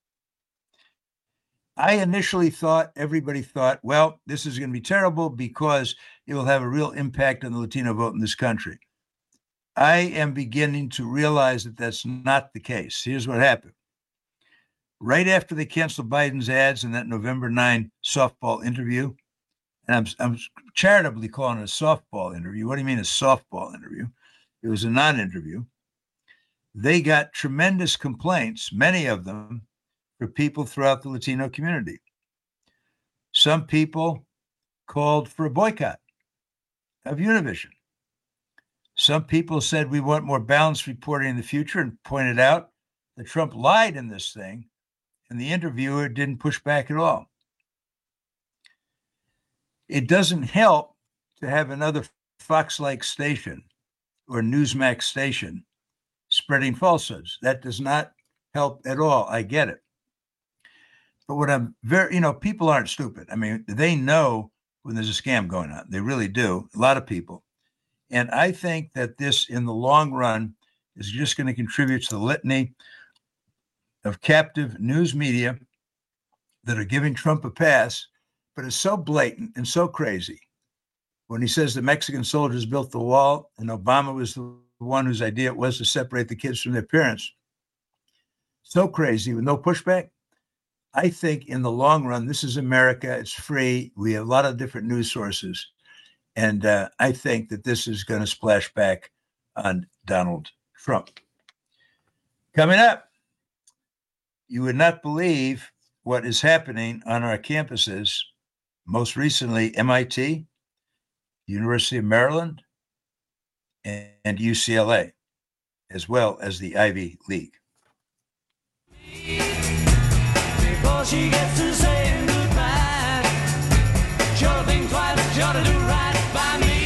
I initially thought, everybody thought, well, this is going to be terrible because it will have a real impact on the Latino vote in this country. I am beginning to realize that that's not the case. Here's what happened. Right after they canceled Biden's ads in that November ninth softball interview, and I'm, I'm charitably calling it a softball interview. What do you mean a softball interview? It was a non-interview. They got tremendous complaints, many of them, for people throughout the Latino community. Some people called for a boycott of Univision. Some people said we want more balanced reporting in the future and pointed out that Trump lied in this thing, and the interviewer didn't push back at all. It doesn't help to have another Fox-like station or Newsmax station spreading falsehoods. That does not help at all. I get it. But what I'm very, you know, people aren't stupid. I mean, they know when there's a scam going on. They really do. A lot of people. And I think that this, in the long run, is just going to contribute to the litany of captive news media that are giving Trump a pass, but it's so blatant and so crazy. When he says the Mexican soldiers built the wall and Obama was the one whose idea it was to separate the kids from their parents, so crazy with no pushback. I think in the long run, this is America. It's free. We have a lot of different news sources. And uh, I think that this is going to splash back on Donald Trump. Coming up, you would not believe what is happening on our campuses. Most recently, M I T, University of Maryland, and, and U C L A, as well as the Ivy League. Before she gets to saying goodbye, sure think twice, sure to do right by me.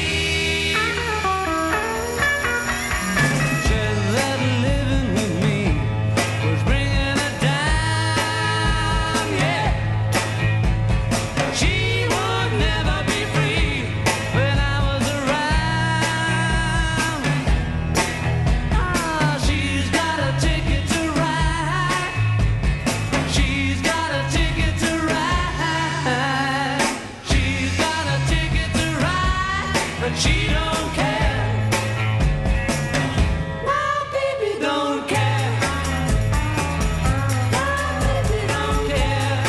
Said that living with me was bringing her down, yeah. She would never be free when I was around. Ah, she's got a ticket to ride. She's got a ticket to ride. She's got a ticket to ride, but she don't care. My baby don't care. My baby don't care.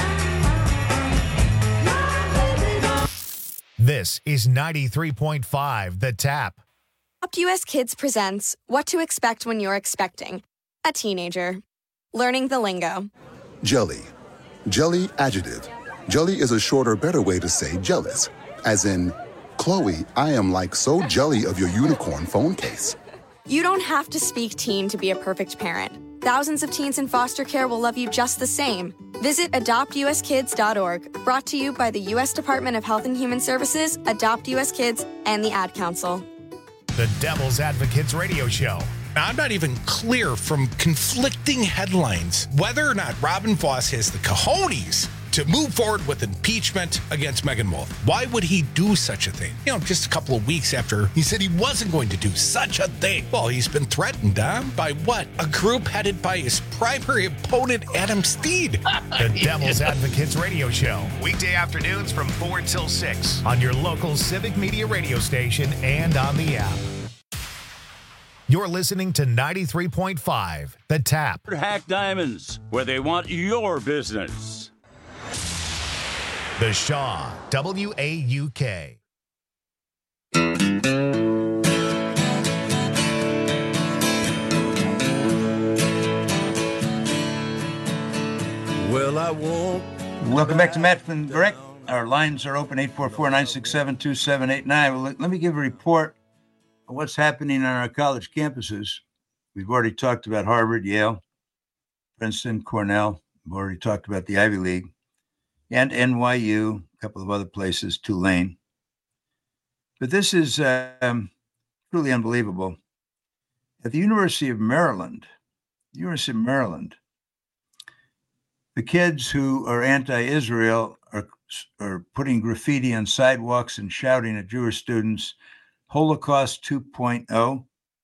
My baby don't. This is ninety-three point five The Tap. Adopt U S Kids presents What to Expect When You're Expecting a Teenager. Learning the lingo. Jelly. Jelly adjective. Jelly is a shorter, better way to say jealous. As in, Chloe, I am like so jelly of your unicorn phone case. You don't have to speak teen to be a perfect parent. Thousands of teens in foster care will love you just the same. Visit adopt u s kids dot org, brought to you by the U S Department of Health and Human Services, Adopt U S Kids, and the Ad Council. The Devil's Advocates Radio Show. I'm not even clear from conflicting headlines whether or not Robin Voss has the cojones to move forward with impeachment against Megan Wolf. Why would he do such a thing? You know, just a couple of weeks after he said he wasn't going to do such a thing. Well, he's been threatened, huh? By what? A group headed by his primary opponent, Adam Steed. The Devil's Advocates Radio Show. Weekday afternoons from four till six on your local Civic Media radio station and on the app. You're listening to ninety-three point five, The Tap. Hack Diamonds, where they want your business. The Shaw, W A U K. Well, I won't. Welcome back to Matt Flynn Direct. Our lines are open, eight four four, nine six seven, two seven eight nine. Well, let, let me give a report on what's happening on our college campuses. We've already talked about Harvard, Yale, Princeton, Cornell. We've already talked about the Ivy League. And N Y U, a couple of other places, Tulane. But this is um, truly unbelievable. At the University of Maryland, University of Maryland, the kids who are anti-Israel are, are putting graffiti on sidewalks and shouting at Jewish students, Holocaust two point oh,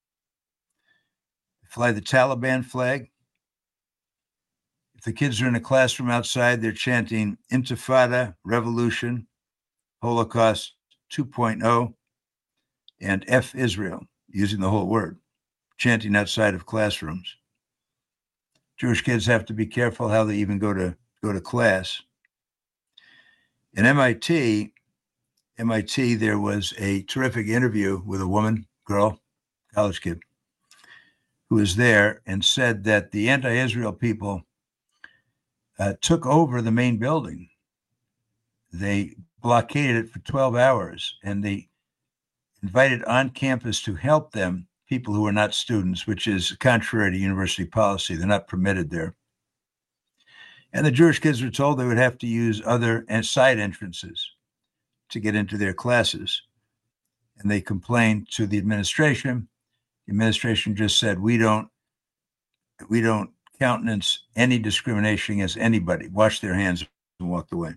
fly the Taliban flag. If the kids are in a classroom outside, they're chanting Intifada, Revolution, Holocaust two point oh, and F Israel, using the whole word, chanting outside of classrooms. Jewish kids have to be careful how they even go to go to class. In M I T, M I T, there was a terrific interview with a woman, girl, college kid, who was there and said that the anti-Israel people Uh, took over the main building. They blockaded it for twelve hours, and they invited on campus to help them people who are not students, which is contrary to university policy. They're not permitted there. And the Jewish kids were told they would have to use other and side entrances to get into their classes. And they complained to the administration. The administration just said, we don't, we don't countenance any discrimination against anybody, washed their hands and walked away.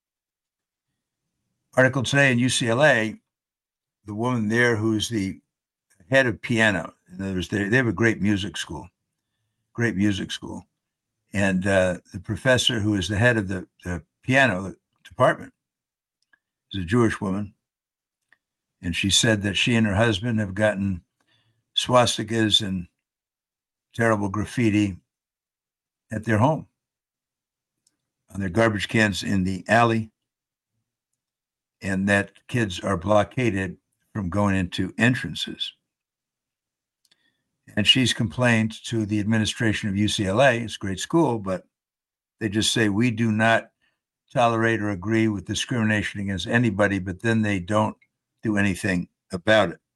Article today in U C L A, the woman there who's the head of piano, in other words, they, they have a great music school, great music school. And uh, the professor who is the head of the, the piano department is a Jewish woman. And she said that she and her husband have gotten swastikas and terrible graffiti at their home, on their garbage cans in the alley, and that kids are blockaded from going into entrances. And she's complained to the administration of U C L A, it's a great school, but they just say, we do not tolerate or agree with discrimination against anybody, but then they don't do anything about it.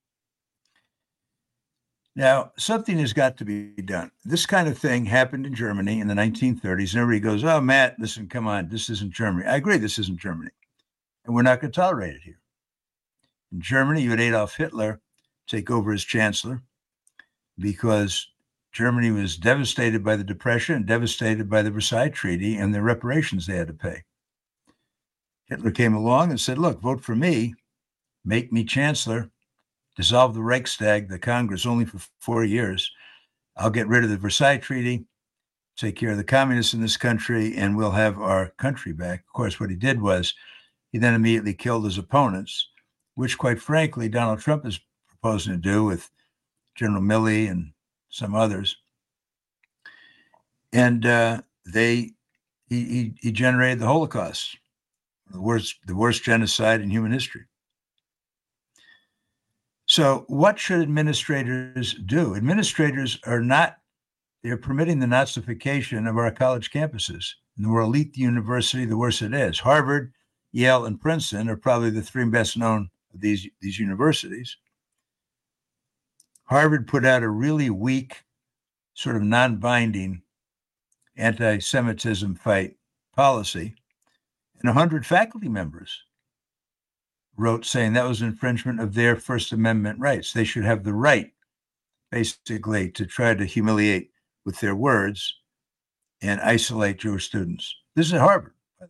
Now, something has got to be done. This kind of thing happened in Germany in the nineteen thirties, and everybody goes, oh, Matt, listen, come on, this isn't Germany. I agree, this isn't Germany, and we're not going to tolerate it here. In Germany, you had Adolf Hitler take over as chancellor because Germany was devastated by the Depression and devastated by the Versailles Treaty and the reparations they had to pay. Hitler came along and said, look, vote for me, make me chancellor, dissolve the Reichstag, the Congress, only for four years. I'll get rid of the Versailles Treaty, take care of the communists in this country, and we'll have our country back. Of course, what he did was he then immediately killed his opponents, which, quite frankly, Donald Trump is proposing to do with General Milley and some others. And uh, they he, he, he generated the Holocaust, the worst, the worst genocide in human history. So what should administrators do? Administrators are not, they're permitting the Nazification of our college campuses. And the more elite the university, the worse it is. Harvard, Yale, and Princeton are probably the three best known of these, these universities. Harvard put out a really weak, sort of non-binding anti-Semitism fight policy, and one hundred faculty members wrote saying that was infringement of their First Amendment rights. They should have the right, basically, to try to humiliate with their words and isolate Jewish students. This is at Harvard, by the way.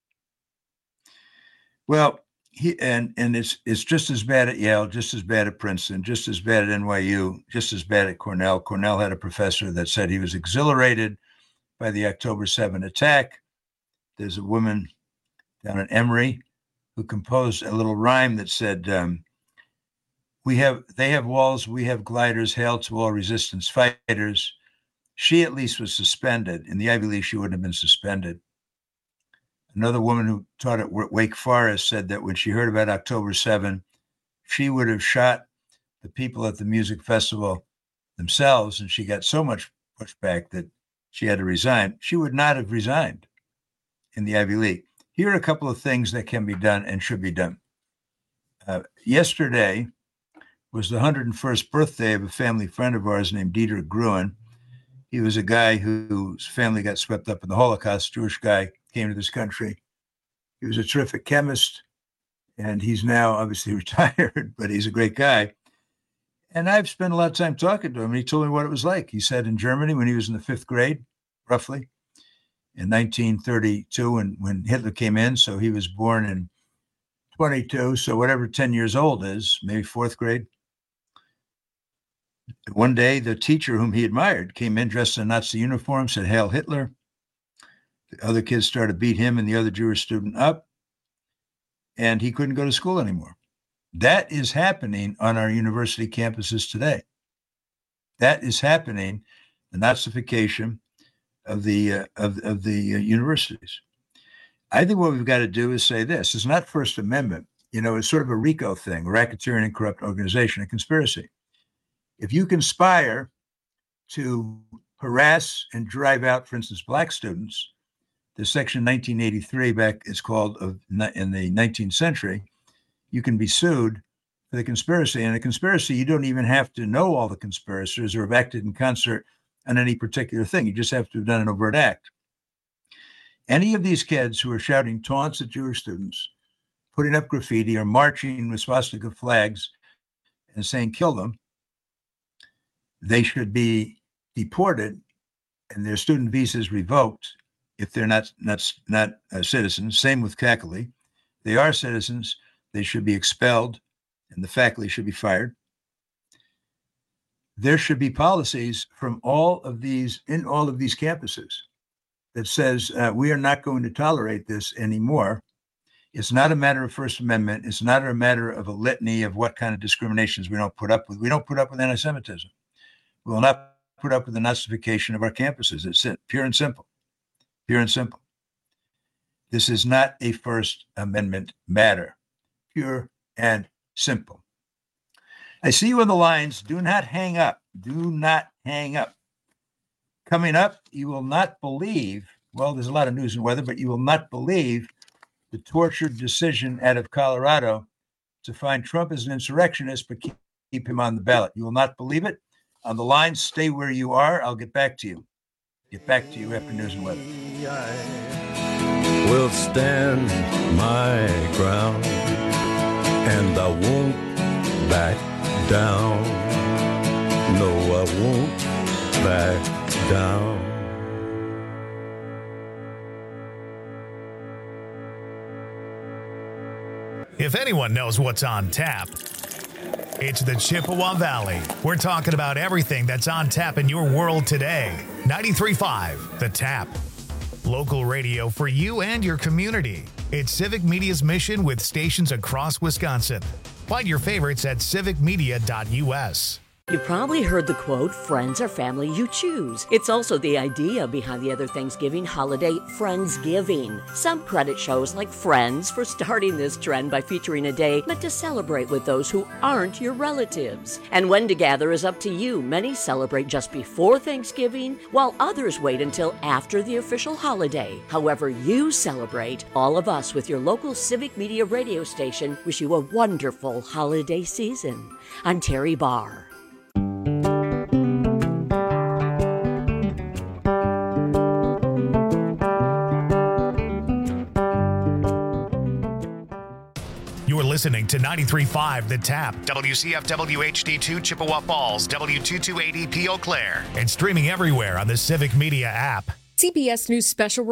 Well, he, and and it's it's just as bad at Yale, just as bad at Princeton, just as bad at N Y U, just as bad at Cornell. Cornell had a professor that said he was exhilarated by the October seventh attack. There's a woman down at Emory who composed a little rhyme that said, um, "We have, they have walls, we have gliders, hail to all resistance fighters." She at least was suspended. In the Ivy League, she wouldn't have been suspended. Another woman who taught at Wake Forest said that when she heard about October seventh, she would have shot the people at the music festival themselves, and she got so much pushback that she had to resign. She would not have resigned in the Ivy League. Here are a couple of things that can be done and should be done. Uh, yesterday was the one hundred first birthday of a family friend of ours named Dieter Gruen. He was a guy whose family got swept up in the Holocaust, Jewish guy, came to this country. He was a terrific chemist, and he's now obviously retired, but he's a great guy. And I've spent a lot of time talking to him, and he told me what it was like. He said in Germany, when he was in the fifth grade, roughly, in nineteen thirty-two, when, when Hitler came in, so he was born in twenty-two, so whatever ten years old is, maybe fourth grade. One day, the teacher whom he admired came in dressed in a Nazi uniform, said, "Hail Hitler." The other kids started to beat him and the other Jewish student up, and he couldn't go to school anymore. That is happening on our university campuses today. That is happening, the Nazification of the uh, of, of the uh, universities. I think what we've got to do is say this. It's not First Amendment. You know, it's sort of a RICO thing, racketeering and corrupt organization, a conspiracy. If you conspire to harass and drive out, for instance, black students, the section nineteen eighty-three back is called of in the nineteenth century, you can be sued for the conspiracy. And a conspiracy, you don't even have to know all the conspirators or have acted in concert on any particular thing. You just have to have done an overt act. Any of these kids who are shouting taunts at Jewish students, putting up graffiti or marching with swastika flags and saying, "Kill them," they should be deported and their student visas revoked if they're not not, not uh, citizens. Same with faculty. They are citizens. They should be expelled and the faculty should be fired. There should be policies from all of these, in all of these campuses that says uh, we are not going to tolerate this anymore. It's not a matter of First Amendment. It's not a matter of a litany of what kind of discriminations we don't put up with. We don't put up with anti-Semitism. We will not put up with the Nazification of our campuses. It's it, pure and simple. Pure and simple. This is not a First Amendment matter. Pure and simple. I see you on the lines. Do not hang up. Do not hang up. Coming up, you will not believe, well, there's a lot of news and weather, but you will not believe the tortured decision out of Colorado to find Trump as an insurrectionist, but keep, keep him on the ballot. You will not believe it. On the line, stay where you are. I'll get back to you. Get back to you after news and weather. I will stand my ground, and I won't back down. No, I won't back down. If anyone knows what's on tap, it's the Chippewa Valley. We're talking about everything that's on tap in your world today. ninety-three point five, The Tap. Local radio for you and your community. It's Civic Media's mission with stations across Wisconsin. Find your favorites at civic media dot u s. You probably heard the quote, friends are family you choose. It's also the idea behind the other Thanksgiving holiday, Friendsgiving. Some credit shows like Friends for starting this trend by featuring a day meant to celebrate with those who aren't your relatives. And when to gather is up to you. Many celebrate just before Thanksgiving, while others wait until after the official holiday. However you celebrate, all of us with your local Civic Media radio station wish you a wonderful holiday season. I'm Terry Barr. listening to ninety-three point five The Tap, W C F W H D two Chippewa Falls, W two twenty-eight P Eau Claire, and streaming everywhere on the Civic Media app. C B S News Special